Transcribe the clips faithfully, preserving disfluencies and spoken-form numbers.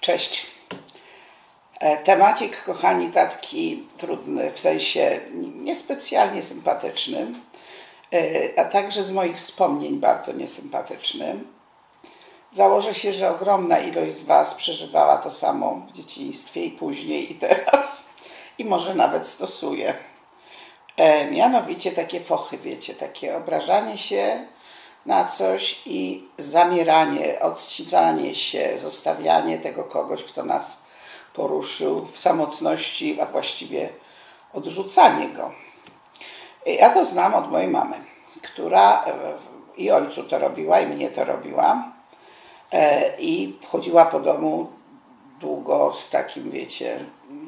Cześć. Temacik, kochani, taki trudny, w sensie niespecjalnie sympatyczny, a także z moich wspomnień bardzo niesympatyczny. Założę się, że ogromna ilość z Was przeżywała to samo w dzieciństwie i później i teraz i może nawet stosuje. E, mianowicie takie fochy, wiecie, takie obrażanie się na coś i zamieranie, odcinanie się, zostawianie tego kogoś, kto nas poruszył w samotności, a właściwie odrzucanie go. Ja to znam od mojej mamy, która i ojcu to robiła, i mnie to robiła. I chodziła po domu długo z takim, wiecie,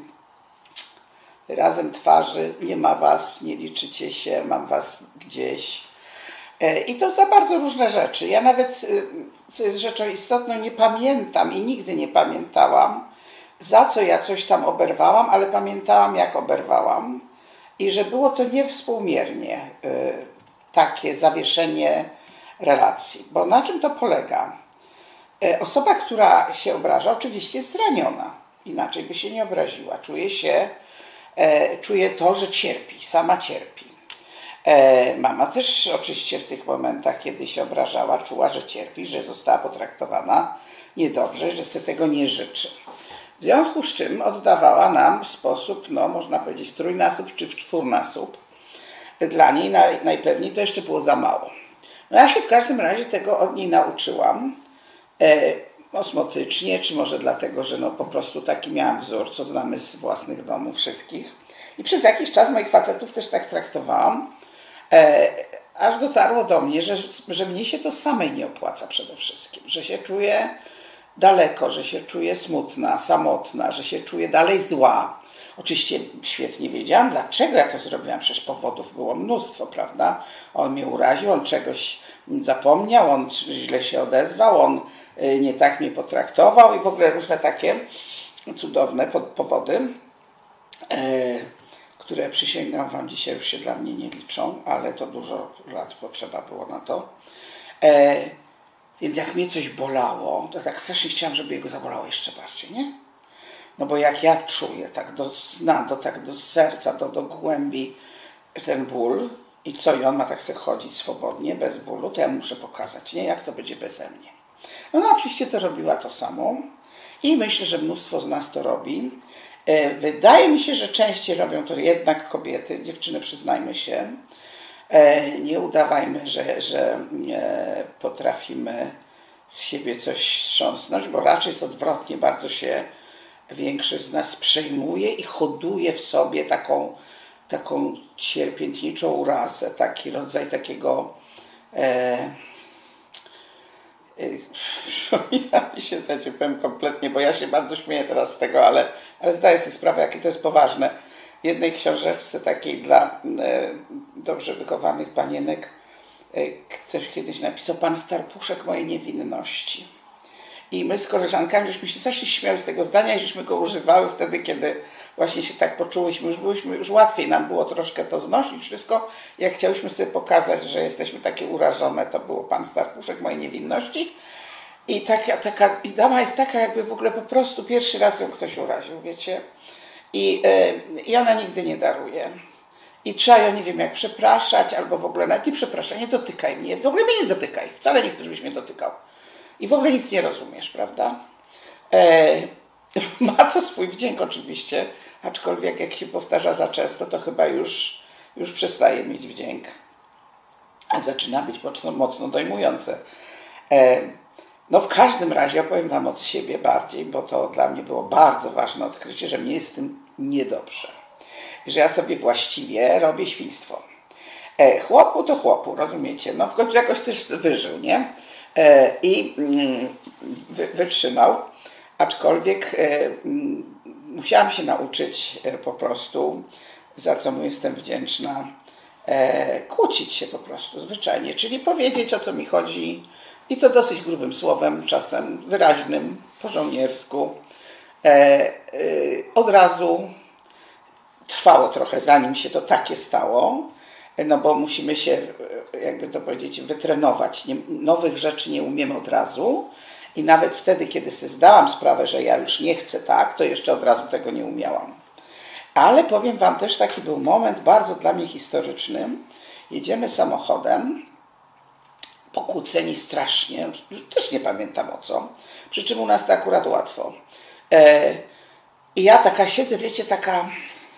wyrazem twarzy: nie ma was, nie liczycie się, mam was gdzieś. I to za bardzo różne rzeczy. Ja nawet, co jest rzeczą istotną, nie pamiętam i nigdy nie pamiętałam, za co ja coś tam oberwałam, ale pamiętałam, jak oberwałam i że było to niewspółmiernie takie zawieszenie relacji. Bo na czym to polega? Osoba, która się obraża, oczywiście jest zraniona. Inaczej by się nie obraziła. Czuje się, czuje to, że cierpi, sama cierpi. Mama też oczywiście w tych momentach, kiedy się obrażała, czuła, że cierpi, że została potraktowana niedobrze, że sobie tego nie życzy. W związku z czym oddawała nam w sposób, no można powiedzieć, trójnasób czy w czwórnasób. Dla niej naj, najpewniej to jeszcze było za mało. No ja się w każdym razie tego od niej nauczyłam. E, osmotycznie, czy może dlatego, że no po prostu taki miałam wzór, co znamy z własnych domów wszystkich. I przez jakiś czas moich facetów też tak traktowałam, e, aż dotarło do mnie, że, że mnie się to samej nie opłaca przede wszystkim, że się czuję daleko, że się czuję smutna, samotna, że się czuję dalej zła. Oczywiście świetnie wiedziałam, dlaczego ja to zrobiłam, przecież powodów było mnóstwo, prawda? On mnie uraził, on czegoś zapomniał, on źle się odezwał, on nie tak mnie potraktował i w ogóle różne takie cudowne powody, które, przysięgam wam, dzisiaj już się dla mnie nie liczą, ale to dużo lat potrzeba było na to. Więc jak mnie coś bolało, to tak strasznie chciałam, żeby jego zabolało jeszcze bardziej, nie? No bo jak ja czuję tak do sna, do, tak do serca, do, do głębi ten ból i co, i on ma tak sobie chodzić swobodnie, bez bólu, to ja muszę pokazać, nie? Jak to będzie beze mnie. No, no oczywiście to robiła to samo i myślę, że mnóstwo z nas to robi. Wydaje mi się, że częściej robią to jednak kobiety, dziewczyny, przyznajmy się. Nie udawajmy, że, że potrafimy z siebie coś strząsnąć, bo raczej jest odwrotnie, bardzo się większość z nas przejmuje i hoduje w sobie taką, taką cierpiętniczą urazę, taki rodzaj takiego e, przypomina mi się, że powiem kompletnie, bo ja się bardzo śmieję teraz z tego, ale, ale zdaję sobie sprawę, jakie to jest poważne. W jednej książeczce takiej dla e, dobrze wychowanych panienek e, ktoś kiedyś napisał: pan Starpuszek mojej niewinności. I my z koleżankami żeśmy się strasznie śmiali z tego zdania i żeśmy go używały wtedy, kiedy właśnie się tak poczułyśmy, już byłyśmy, już łatwiej nam było troszkę to znosić wszystko. Jak chciałyśmy sobie pokazać, że jesteśmy takie urażone, to było pan Starpuszek mojej niewinności. I taka, taka, i dama jest taka, jakby w ogóle po prostu pierwszy raz ją ktoś uraził, wiecie. I, yy, i ona nigdy nie daruje. I trzeba ją, nie wiem, jak przepraszać, albo w ogóle nawet nie przepraszaj, nie dotykaj mnie, w ogóle mnie nie dotykaj, wcale nie chcę, żebyś mnie dotykał. I w ogóle nic nie rozumiesz, prawda? E, ma to swój wdzięk oczywiście, aczkolwiek jak się powtarza za często, to chyba już, już przestaje mieć wdzięk. A zaczyna być mocno, mocno dojmujące. E, no w każdym razie opowiem wam od siebie bardziej, bo to dla mnie było bardzo ważne odkrycie, że mnie jest z tym niedobrze. Że ja sobie właściwie robię świństwo. E, chłopu to chłopu, rozumiecie? No w końcu jakoś też wyżył, nie? I wytrzymał, aczkolwiek musiałam się nauczyć po prostu, za co mu jestem wdzięczna, kłócić się po prostu zwyczajnie, czyli powiedzieć, o co mi chodzi, i to dosyć grubym słowem, czasem wyraźnym, po żołniersku. Od razu trwało trochę, zanim się to takie stało, no bo musimy się, jakby to powiedzieć, wytrenować. Nie, nowych rzeczy nie umiemy od razu I nawet wtedy, kiedy sobie zdałam sprawę, że ja już nie chcę tak, to jeszcze od razu tego nie umiałam. Ale powiem wam też, taki był moment bardzo dla mnie historyczny. Jedziemy samochodem, pokłóceni strasznie, też nie pamiętam o co, przy czym u nas to akurat łatwo. E, I ja taka siedzę, wiecie, taka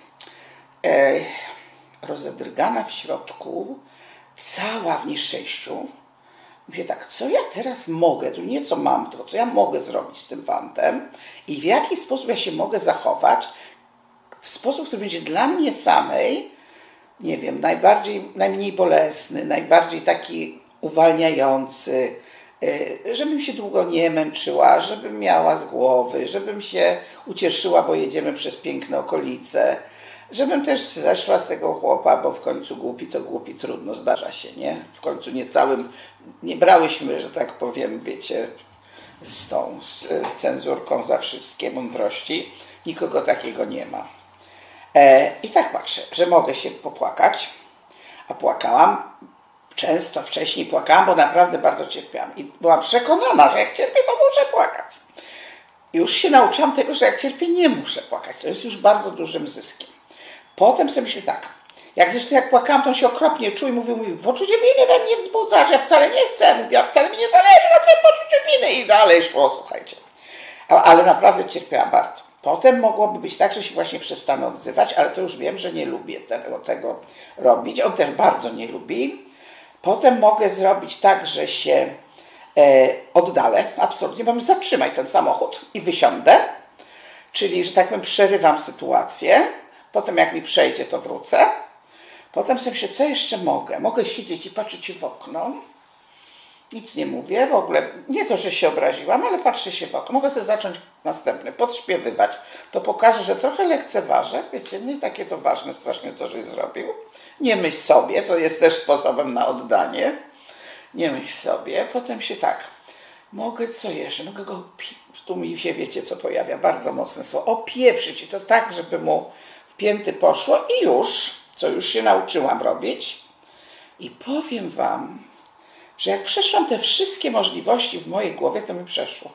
e, rozedrgana w środku, cała w nieszczęściu. Mówię tak, co ja teraz mogę, tu nie co mam, tylko co ja mogę zrobić z tym fantem i w jaki sposób ja się mogę zachować, w sposób, który będzie dla mnie samej, nie wiem, najbardziej, najmniej bolesny, najbardziej taki uwalniający, żebym się długo nie męczyła, żebym miała z głowy, żebym się ucieszyła, bo jedziemy przez piękne okolice, żebym też zeszła z tego chłopa, bo w końcu głupi to głupi, trudno, zdarza się, nie? W końcu nie całym, nie brałyśmy, że tak powiem, wiecie, z tą z cenzurką za wszystkie mądrości. Nikogo takiego nie ma. E, I tak patrzę, że mogę się popłakać, a płakałam. Często wcześniej płakałam, bo naprawdę bardzo cierpiałam. I byłam przekonana, że jak cierpię, to muszę płakać. I już się nauczyłam tego, że jak cierpię, nie muszę płakać. To jest już bardzo dużym zyskiem. Potem sobie myślę tak, jak zresztą jak płakałam, to on się okropnie czuł i mówił, mówił, poczucie winy we mnie wzbudza, że ja wcale nie chcę. Mówię, a wcale mi nie zależy na twoim poczuciu winy. I dalej szło, słuchajcie. Ale naprawdę cierpiałam bardzo. Potem mogłoby być tak, że się właśnie przestanę odzywać, ale to już wiem, że nie lubię tego, tego robić. On też bardzo nie lubi. Potem mogę zrobić tak, że się e, oddalę, absolutnie, bo zatrzymaj ten samochód i wysiądę. Czyli, że tak powiem, przerywam sytuację. Potem jak mi przejdzie, to wrócę. Potem sobie myślę, co jeszcze mogę? Mogę siedzieć i patrzeć w okno. Nic nie mówię w ogóle. Nie to, że się obraziłam, ale patrzę się w okno. Mogę sobie zacząć następny, podśpiewywać. To pokaże, że trochę lekceważę. Wiecie, nie takie to ważne strasznie, co żeś zrobił. Nie myśl sobie, co jest też sposobem na oddanie. Nie myśl sobie. Potem się tak. Mogę, co jeszcze? Mogę go, tu mi się, wiecie, co pojawia, bardzo mocne słowo, opieprzyć. I to tak, żeby mu w pięty poszło i już, co już się nauczyłam robić. I powiem wam, że jak przeszłam te wszystkie możliwości w mojej głowie, to mi przeszło.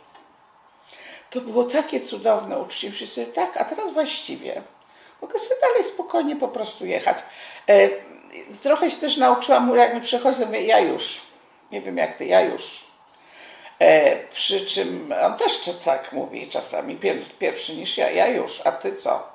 To było takie cudowne uczucie. Myślę sobie, tak, a teraz właściwie mogę sobie dalej spokojnie po prostu jechać. E, trochę się też nauczyłam, jak mi przechodzi, to mówię, ja już. Nie wiem jak ty, ja już. E, przy czym on też tak mówi czasami, pierwszy niż ja, ja już, a ty co?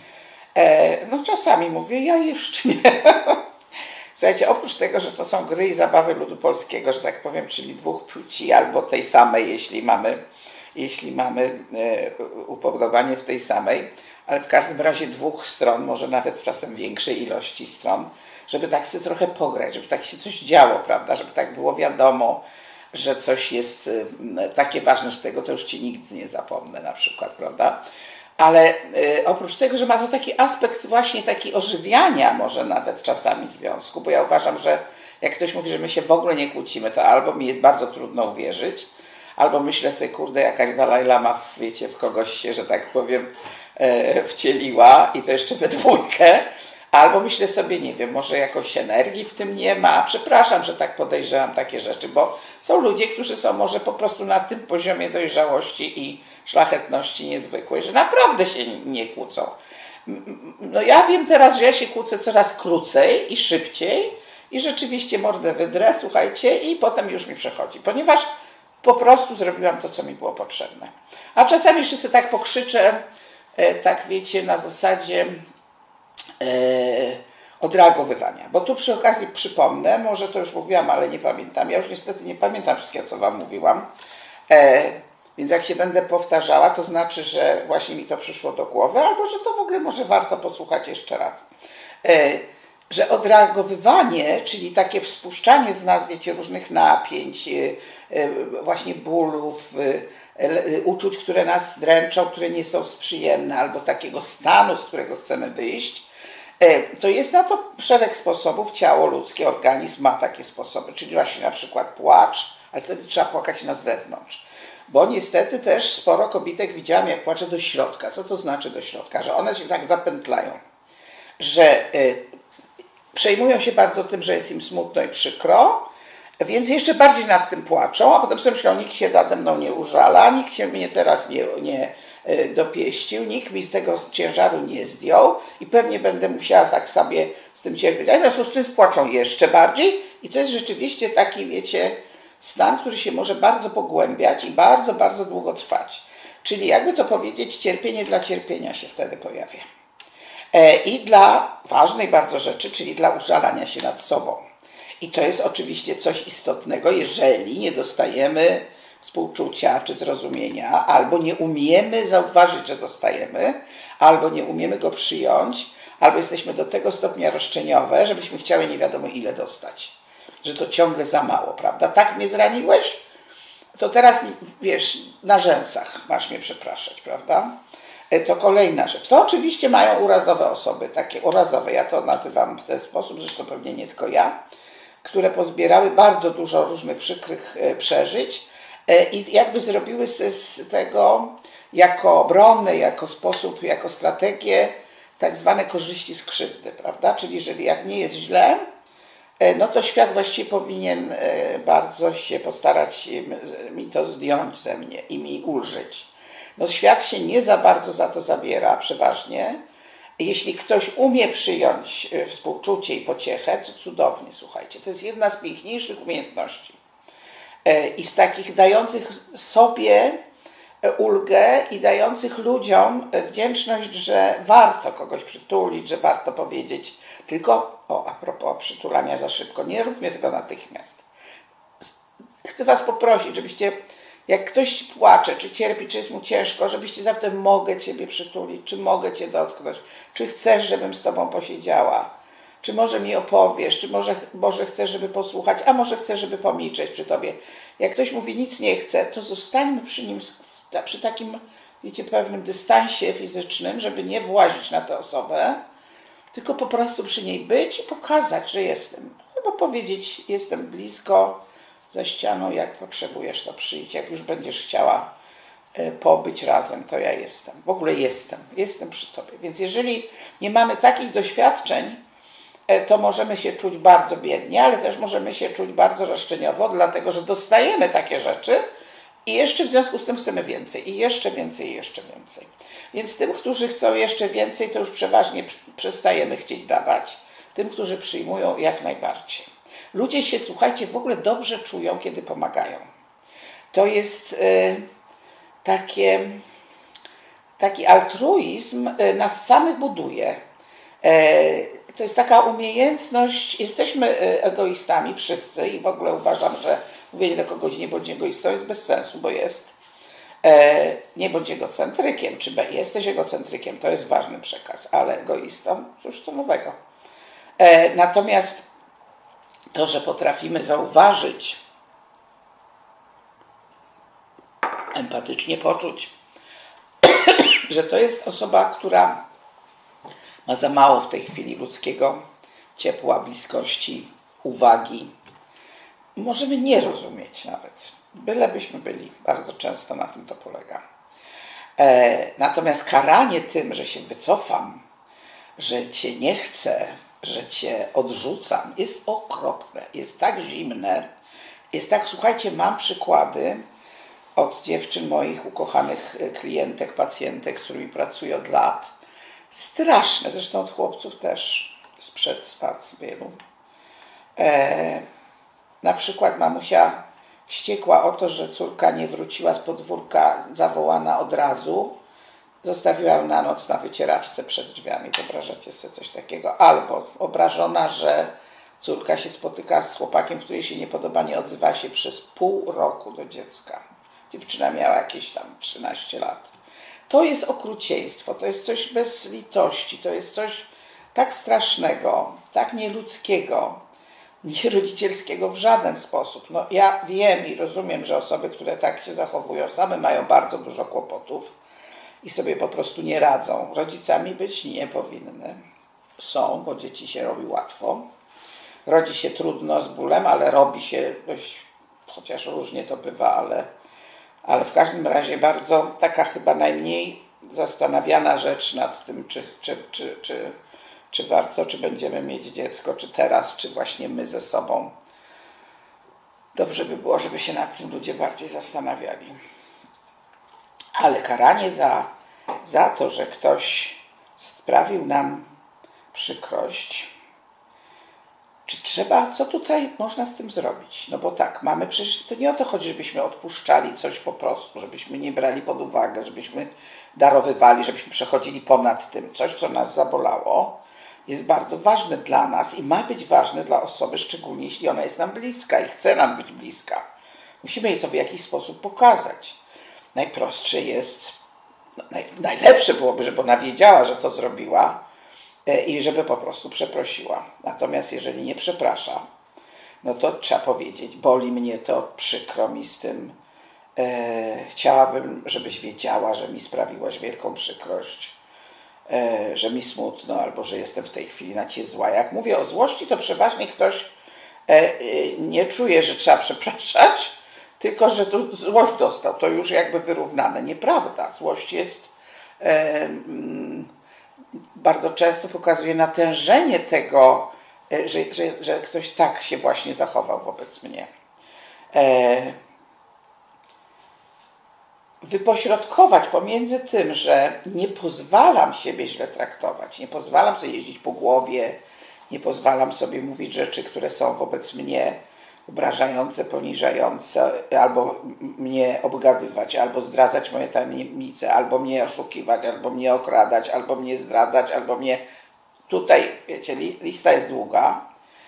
E, no czasami mówię, ja jeszcze nie. Słuchajcie, oprócz tego, że to są gry i zabawy ludu polskiego, że tak powiem, czyli dwóch płci albo tej samej, jeśli mamy, jeśli mamy e, upodobanie w tej samej, ale w każdym razie dwóch stron, może nawet czasem większej ilości stron, żeby tak sobie trochę pograć, żeby tak się coś działo, prawda, żeby tak było wiadomo, że coś jest e, takie ważne, że tego to już ci nigdy nie zapomnę na przykład, prawda. Ale y, oprócz tego, że ma to taki aspekt właśnie taki ożywiania może nawet czasami związku, bo ja uważam, że jak ktoś mówi, że my się w ogóle nie kłócimy, to albo mi jest bardzo trudno uwierzyć, albo myślę sobie, kurde, jakaś Dalaj Lama, wiecie, w kogoś się, że tak powiem, e, wcieliła i to jeszcze we dwójkę, albo myślę sobie, nie wiem, może jakoś energii w tym nie ma. Przepraszam, że tak podejrzewam takie rzeczy, bo są ludzie, którzy są może po prostu na tym poziomie dojrzałości i szlachetności niezwykłej, że naprawdę się nie kłócą. No ja wiem teraz, że ja się kłócę coraz krócej i szybciej i rzeczywiście mordę wydrę, słuchajcie, i potem już mi przechodzi, ponieważ po prostu zrobiłam to, co mi było potrzebne. A czasami jeszcze sobie tak pokrzyczę, tak wiecie, na zasadzie e, odreagowywania. Bo tu przy okazji przypomnę, może to już mówiłam, ale nie pamiętam. Ja już niestety nie pamiętam wszystkiego, co wam mówiłam. E, więc jak się będę powtarzała, to znaczy, że właśnie mi to przyszło do głowy, albo że to w ogóle może warto posłuchać jeszcze raz. E, że odreagowywanie, czyli takie spuszczanie z nas, wiecie, różnych napięć, właśnie bólów, uczuć, które nas dręczą, które nie są przyjemne, albo takiego stanu, z którego chcemy wyjść, to jest na to szereg sposobów. Ciało ludzkie, organizm ma takie sposoby, czyli właśnie na przykład płacz, ale wtedy trzeba płakać na zewnątrz. Bo niestety też sporo kobietek widziałam, jak płacze do środka. Co to znaczy do środka? Że one się tak zapętlają, że przejmują się bardzo tym, że jest im smutno i przykro, Więc jeszcze bardziej nad tym płaczą, a potem sobie myślą, nikt się nade mną nie użala, nikt się mnie teraz nie, nie dopieścił, nikt mi z tego ciężaru nie zdjął i pewnie będę musiała tak sobie z tym cierpieć. A w związku z czym płaczą jeszcze bardziej i to jest rzeczywiście taki, wiecie, stan, który się może bardzo pogłębiać i bardzo, bardzo długo trwać. Czyli jakby to powiedzieć, cierpienie dla cierpienia się wtedy pojawia. I dla ważnej bardzo rzeczy, czyli dla użalania się nad sobą. I to jest oczywiście coś istotnego, jeżeli nie dostajemy współczucia czy zrozumienia, albo nie umiemy zauważyć, że dostajemy, albo nie umiemy go przyjąć, albo jesteśmy do tego stopnia roszczeniowe, żebyśmy chciały nie wiadomo ile dostać. Że to ciągle za mało, prawda? Tak mnie zraniłeś? To teraz, wiesz, na rzęsach masz mnie przepraszać, prawda? To kolejna rzecz. To oczywiście mają urazowe osoby, takie urazowe, ja to nazywam w ten sposób, zresztą pewnie nie tylko ja, które pozbierały bardzo dużo różnych przykrych przeżyć i jakby zrobiły z tego jako obronę, jako sposób, jako strategię tak zwane korzyści z krzywdy, prawda? Czyli jeżeli jak nie jest źle, no to świat właściwie powinien bardzo się postarać mi to zdjąć ze mnie i mi ulżyć. No świat się nie za bardzo za to zabiera, przeważnie. Jeśli ktoś umie przyjąć współczucie i pociechę, to cudownie, słuchajcie. To jest jedna z piękniejszych umiejętności. I z takich dających sobie ulgę i dających ludziom wdzięczność, że warto kogoś przytulić, że warto powiedzieć. Tylko, o, a propos przytulania za szybko, nie róbmy tego natychmiast. Chcę was poprosić, żebyście, jak ktoś płacze, czy cierpi, czy jest mu ciężko, żebyście zapytali, mogę ciebie przytulić, czy mogę cię dotknąć, czy chcesz, żebym z tobą posiedziała, czy może mi opowiesz, czy może, może chcesz, żeby posłuchać, a może chcesz, żeby pomilczeć przy tobie. Jak ktoś mówi, nic nie chce, to zostańmy przy nim, przy takim, wiecie, pewnym dystansie fizycznym, żeby nie włazić na tę osobę, tylko po prostu przy niej być i pokazać, że jestem. Albo powiedzieć, jestem blisko, za ścianą, jak potrzebujesz, to przyjdź. Jak już będziesz chciała pobyć razem, to ja jestem. W ogóle jestem. Jestem przy tobie. Więc jeżeli nie mamy takich doświadczeń, to możemy się czuć bardzo biednie, ale też możemy się czuć bardzo roszczeniowo, dlatego że dostajemy takie rzeczy i jeszcze w związku z tym chcemy więcej. I jeszcze więcej, i jeszcze więcej. Więc tym, którzy chcą jeszcze więcej, to już przeważnie przestajemy chcieć dawać. Tym, którzy przyjmują, jak najbardziej. Ludzie się, słuchajcie, w ogóle dobrze czują, kiedy pomagają. To jest y, takie, taki altruizm y, nas samych buduje. Y, to jest taka umiejętność, jesteśmy egoistami wszyscy i w ogóle uważam, że mówienie do kogoś nie bądź egoistą jest bez sensu, bo jest. Y, nie bądź egocentrykiem, czy jesteś egocentrykiem, to jest ważny przekaz, ale egoistą, cóż to nowego. Y, natomiast to, że potrafimy zauważyć, empatycznie poczuć, że to jest osoba, która ma za mało w tej chwili ludzkiego ciepła, bliskości, uwagi. Możemy nie rozumieć nawet, bylebyśmy byli. Bardzo często na tym to polega. E, natomiast karanie tym, że się wycofam, że cię nie chcę, że cię odrzucam, jest okropne, jest tak zimne, jest tak, słuchajcie, mam przykłady od dziewczyn moich ukochanych klientek, pacjentek, z którymi pracuję od lat, straszne, zresztą od chłopców też, sprzed lat wielu. E, na przykład mamusia wściekła o to, że córka nie wróciła z podwórka, zawołana od razu, zostawiła ją na noc na wycieraczce przed drzwiami. Wyobrażacie sobie coś takiego? Albo obrażona, że córka się spotyka z chłopakiem, który jej się nie podoba, nie odzywa się przez pół roku do dziecka. Dziewczyna miała jakieś tam trzynaście lat. To jest okrucieństwo, to jest coś bez litości, to jest coś tak strasznego, tak nieludzkiego, nierodzicielskiego w żaden sposób. No, ja wiem i rozumiem, że osoby, które tak się zachowują, same mają bardzo dużo kłopotów i sobie po prostu nie radzą. Rodzicami być nie powinny. Są, bo dzieci się robi łatwo. Rodzi się trudno z bólem, ale robi się dość, chociaż różnie to bywa, ale, ale w każdym razie bardzo taka chyba najmniej zastanawiana rzecz nad tym, czy, czy, czy, czy, czy warto, czy będziemy mieć dziecko, czy teraz, czy właśnie my ze sobą. dobrze by było, żeby się nad tym ludzie bardziej zastanawiali. Ale karanie za, za to, że ktoś sprawił nam przykrość, czy trzeba, co tutaj można z tym zrobić? No bo tak, mamy przecież, to nie o to chodzi, żebyśmy odpuszczali coś po prostu, żebyśmy nie brali pod uwagę, żebyśmy darowywali, żebyśmy przechodzili ponad tym. Coś, co nas zabolało, jest bardzo ważne dla nas i ma być ważne dla osoby, szczególnie jeśli ona jest nam bliska i chce nam być bliska. Musimy jej to w jakiś sposób pokazać. Najprostsze jest, naj, najlepsze byłoby, żeby ona wiedziała, że to zrobiła i żeby po prostu przeprosiła. Natomiast jeżeli nie przeprasza, no to trzeba powiedzieć, boli mnie to, przykro mi z tym, e, chciałabym, żebyś wiedziała, że mi sprawiłaś wielką przykrość, e, że mi smutno, albo że jestem w tej chwili na ciebie zła. Jak mówię o złości, to przeważnie ktoś e, e, nie czuje, że trzeba przepraszać, tylko że tu złość dostał, to już jakby wyrównane. Nieprawda. Złość jest e, mm, bardzo często pokazuje natężenie tego, że, że, że ktoś tak się właśnie zachował wobec mnie. E, wypośrodkować pomiędzy tym, że nie pozwalam siebie źle traktować, nie pozwalam sobie jeździć po głowie, nie pozwalam sobie mówić rzeczy, które są wobec mnie obrażające, poniżające, albo mnie obgadywać, albo zdradzać moje tajemnice, albo mnie oszukiwać, albo mnie okradać, albo mnie zdradzać, albo mnie... Tutaj, wiecie, lista jest długa.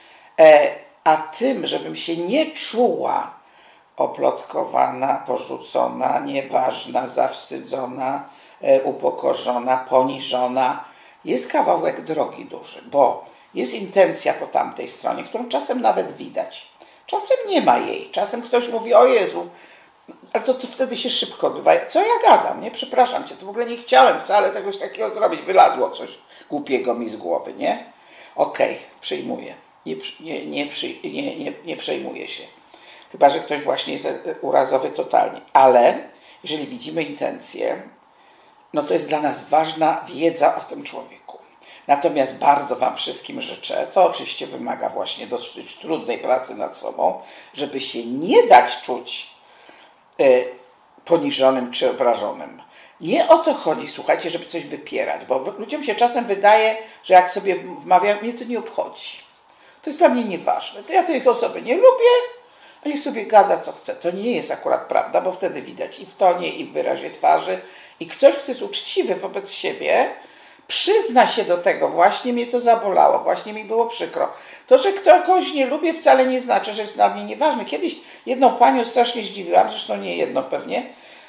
A tym, żebym się nie czuła oplotkowana, porzucona, nieważna, zawstydzona, upokorzona, poniżona, jest kawałek drogi duży, bo jest intencja po tamtej stronie, którą czasem nawet widać. Czasem nie ma jej. Czasem ktoś mówi, o Jezu, ale to, to wtedy się szybko odbywa. Co ja gadam? Nie, przepraszam cię, to w ogóle nie chciałem wcale czegoś takiego zrobić. Wylazło coś głupiego mi z głowy, nie? Okej, okay, przyjmuję. Nie, nie, nie, przy, nie, nie, nie przejmuję się. Chyba że ktoś właśnie jest urazowy totalnie. Ale jeżeli widzimy intencję, no to jest dla nas ważna wiedza o tym człowieku. Natomiast bardzo wam wszystkim życzę, to oczywiście wymaga właśnie dosyć trudnej pracy nad sobą, żeby się nie dać czuć y, poniżonym czy obrażonym. Nie o to chodzi, słuchajcie, żeby coś wypierać, bo ludziom się czasem wydaje, że jak sobie wmawiają, mnie to nie obchodzi. To jest dla mnie nieważne. To ja tej osoby nie lubię, a niech sobie gada co chce. To nie jest akurat prawda, bo wtedy widać i w tonie, i w wyrazie twarzy. I ktoś, kto jest uczciwy wobec siebie, przyzna się do tego, właśnie mnie to zabolało, właśnie mi było przykro. To, że kogoś nie lubię, wcale nie znaczy, że jest dla mnie nieważne. Kiedyś jedną panią strasznie zdziwiłam, zresztą nie jedną pewnie.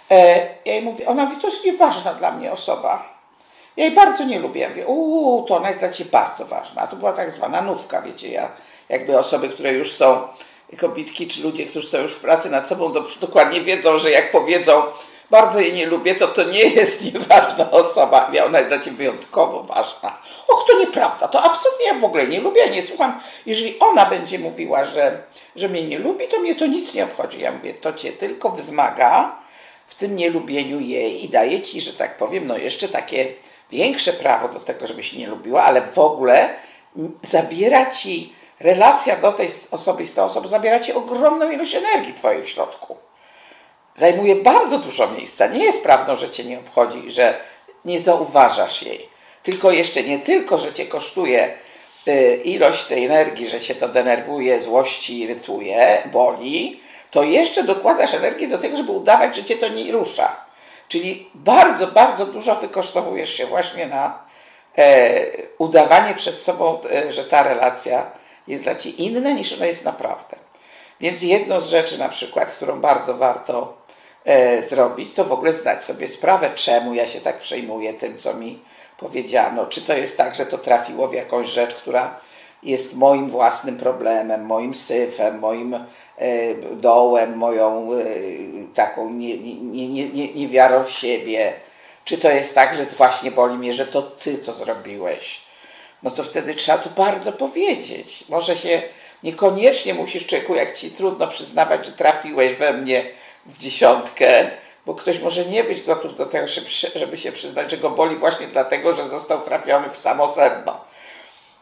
Ja jej mówię, ona mówi, to jest nieważna dla mnie osoba. Ja jej bardzo nie lubię. Ja mówię, uuu, to ona jest dla ciebie bardzo ważna. A to była tak zwana nówka, wiecie, ja jakby osoby, które już są, kobietki czy ludzie, którzy są już w pracy nad sobą, dokładnie wiedzą, że jak powiedzą, bardzo jej nie lubię, to to nie jest nieważna osoba. Ona jest dla ciebie wyjątkowo ważna. Och, to nieprawda, to absolutnie ja w ogóle nie lubię, ja nie słucham. Jeżeli ona będzie mówiła, że, że mnie nie lubi, to mnie to nic nie obchodzi. Ja mówię, to cię tylko wzmaga w tym nielubieniu jej i daje ci, że tak powiem, no jeszcze takie większe prawo do tego, żebyś nie lubiła, ale w ogóle zabiera ci relacja do tej osoby i z tą osobą, zabiera ci ogromną ilość energii twojej w środku. Zajmuje bardzo dużo miejsca. Nie jest prawdą, że cię nie obchodzi, że nie zauważasz jej. Tylko jeszcze nie tylko, że cię kosztuje y, ilość tej energii, że cię to denerwuje, złości, irytuje, boli, to jeszcze dokładasz energię do tego, żeby udawać, że cię to nie rusza. Czyli bardzo, bardzo dużo wykosztowujesz się właśnie na e, udawanie przed sobą, e, że ta relacja jest dla ciebie inna niż ona jest naprawdę. Więc jedną z rzeczy na przykład, którą bardzo warto e, zrobić, to w ogóle zdać sobie sprawę, czemu ja się tak przejmuję tym, co mi powiedziano. Czy to jest tak, że to trafiło w jakąś rzecz, która jest moim własnym problemem, moim syfem, moim e, dołem, moją e, taką nie, nie, nie, nie, niewiarą w siebie. Czy to jest tak, że właśnie boli mnie, że to ty to zrobiłeś. No to wtedy trzeba tu bardzo powiedzieć. Może się niekoniecznie musisz, człowieku, jak ci trudno przyznawać, że trafiłeś we mnie w dziesiątkę, bo ktoś może nie być gotów do tego, żeby się przyznać, że go boli właśnie dlatego, że został trafiony w samo sedno.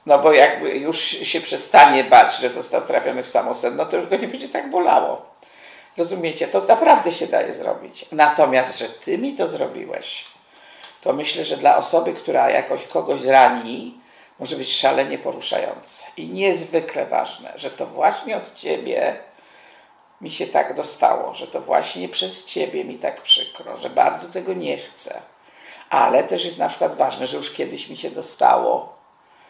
No bo jakby już się przestanie bać, że został trafiony w samosedno, to już go nie będzie tak bolało. Rozumiecie? To naprawdę się daje zrobić. Natomiast, że ty mi to zrobiłeś, to myślę, że dla osoby, która jakoś kogoś rani, może być szalenie poruszające. I niezwykle ważne, że to właśnie od ciebie mi się tak dostało, że to właśnie przez ciebie mi tak przykro, że bardzo tego nie chcę. Ale też jest na przykład ważne, że już kiedyś mi się dostało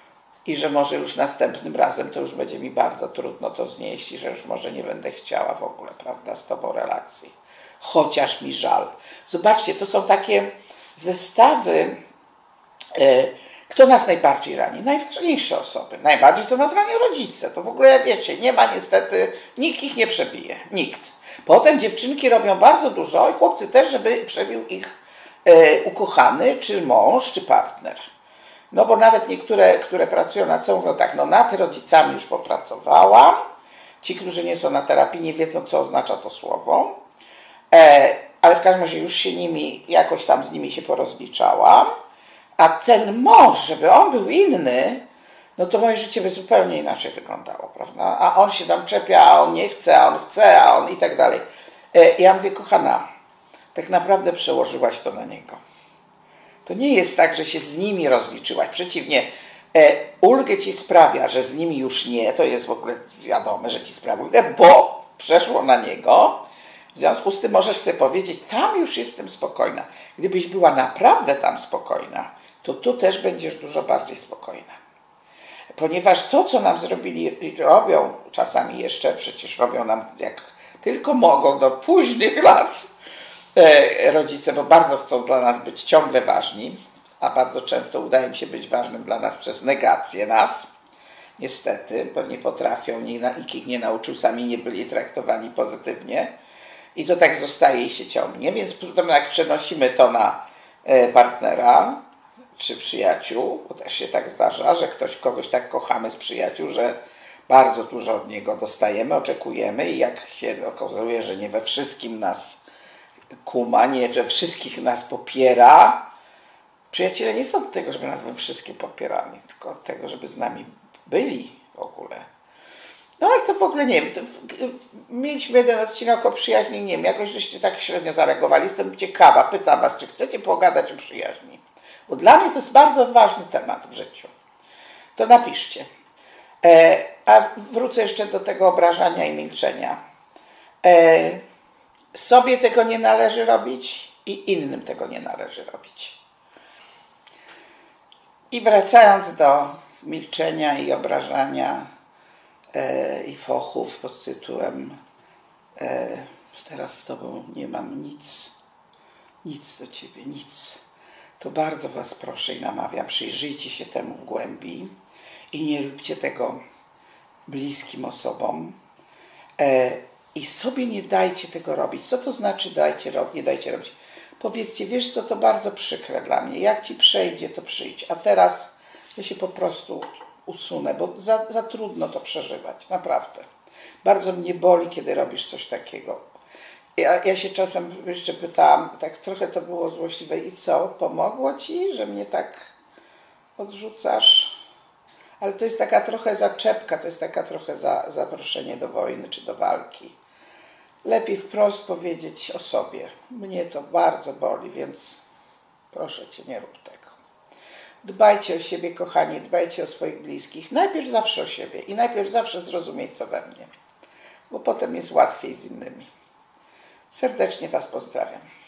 i że może już następnym razem to już będzie mi bardzo trudno to znieść i że już może nie będę chciała w ogóle, prawda, z tobą relacji. Chociaż mi żal. Zobaczcie, to są takie zestawy, yy, kto nas najbardziej rani? Najważniejsze osoby. Najbardziej to nas ranią rodzice. To w ogóle, wiecie, nie ma niestety, nikt ich nie przebije. Nikt. Potem dziewczynki robią bardzo dużo i chłopcy też, żeby przebił ich yy, ukochany, czy mąż, czy partner. No bo nawet niektóre, które pracują nad sobą, mówią tak, no nad rodzicami już popracowałam. Ci, którzy nie są na terapii, nie wiedzą, co oznacza to słowo. E, ale w każdym razie już się nimi, jakoś tam z nimi się porozliczałam. A ten mąż, żeby on był inny, no to moje życie by zupełnie inaczej wyglądało, prawda? A on się tam czepia, a on nie chce, a on chce, a on i tak dalej. E, ja mówię, kochana, tak naprawdę przełożyłaś to na niego. To nie jest tak, że się z nimi rozliczyłaś. Przeciwnie, e, ulgę ci sprawia, że z nimi już nie, to jest w ogóle wiadome, że ci sprawia ulgę, bo przeszło na niego. W związku z tym możesz sobie powiedzieć, tam już jestem spokojna. Gdybyś była naprawdę tam spokojna, to tu też będziesz dużo bardziej spokojna. Ponieważ to, co nam zrobili, robią czasami jeszcze, przecież robią nam jak tylko mogą do późnych lat, rodzice, bo bardzo chcą dla nas być ciągle ważni, a bardzo często udaje mi się być ważnym dla nas przez negację nas, niestety, bo nie potrafią, nikt ich nie nauczył, sami nie byli traktowani pozytywnie i to tak zostaje i się ciągnie, więc potem jak przenosimy to na partnera czy przyjaciół, bo też się tak zdarza, że ktoś kogoś tak kochamy z przyjaciół, że bardzo dużo od niego dostajemy, oczekujemy i jak się okazuje, że nie we wszystkim nas kuma, nie, że wszystkich nas popiera. Przyjaciele nie są od tego, żeby nas we wszystkim popierali, tylko od tego, żeby z nami byli w ogóle. No ale to w ogóle nie wiem. To, mieliśmy jeden odcinek o przyjaźni, nie wiem, jakoś żeście tak średnio zareagowali. Jestem ciekawa, pytam was, czy chcecie pogadać o przyjaźni? Bo dla mnie to jest bardzo ważny temat w życiu. To napiszcie. E, a wrócę jeszcze do tego obrażania i milczenia. E, Sobie tego nie należy robić i innym tego nie należy robić. I wracając do milczenia i obrażania e, i fochów pod tytułem e, teraz z tobą nie mam nic, nic do ciebie, nic. To bardzo was proszę i namawiam, przyjrzyjcie się temu w głębi i nie róbcie tego bliskim osobom. E, I sobie nie dajcie tego robić. Co to znaczy dajcie, nie dajcie robić? Powiedzcie, wiesz co, to bardzo przykre dla mnie. Jak ci przejdzie, to przyjdź. A teraz ja się po prostu usunę, bo za, za trudno to przeżywać. Naprawdę. Bardzo mnie boli, kiedy robisz coś takiego. Ja, ja się czasem jeszcze pytałam, tak trochę to było złośliwe. I co? Pomogło ci, że mnie tak odrzucasz? Ale to jest taka trochę zaczepka, to jest taka trochę za, zaproszenie do wojny czy do walki. Lepiej wprost powiedzieć o sobie. Mnie to bardzo boli, więc proszę cię, nie rób tego. Dbajcie o siebie, kochani, dbajcie o swoich bliskich. Najpierw zawsze o siebie i najpierw zawsze zrozumieć, co we mnie. Bo potem jest łatwiej z innymi. Serdecznie was pozdrawiam.